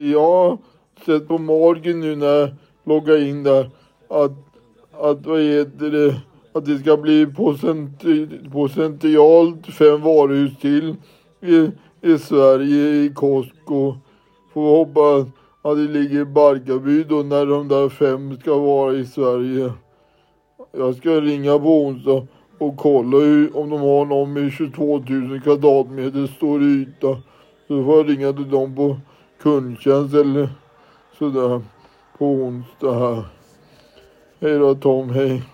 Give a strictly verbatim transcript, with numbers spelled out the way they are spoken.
Jag har sett på marken nu när jag loggar in där att, att vad heter det, att det ska bli potentialt fem varuhus till i, i Sverige i Costco. Får hoppas att det ligger i Barkarby då när de där fem ska vara i Sverige. Jag ska ringa på onsdag och kolla hur, om de har någon med tjugotvå tusen kvadratmeter stor yta. Så får jag ringa till dem på kundtjänst eller sådär på onsdag här. Hej då Tom, hej.